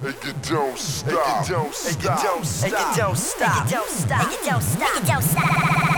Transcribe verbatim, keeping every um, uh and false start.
And you don't stop. And you don't stop. And you don't stop. And you don't stop. And you don't stop. And you don't stop.